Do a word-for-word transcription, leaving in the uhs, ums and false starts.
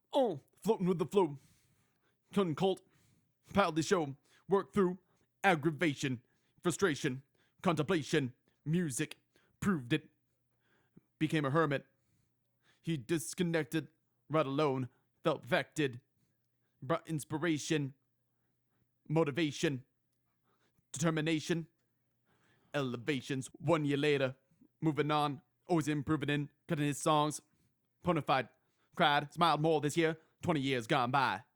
Oh, floating with the flow. Couldn't cult. Proudly show. Work through. Aggravation. Frustration. Contemplation. Music. Proved it. Became a hermit. He disconnected. Right alone. Felt affected. Brought inspiration. Motivation. Determination. Elevations. One year later. Moving on. Always improving in. Cutting his songs. Bonafide. Cried. Smiled more this year. twenty years gone by.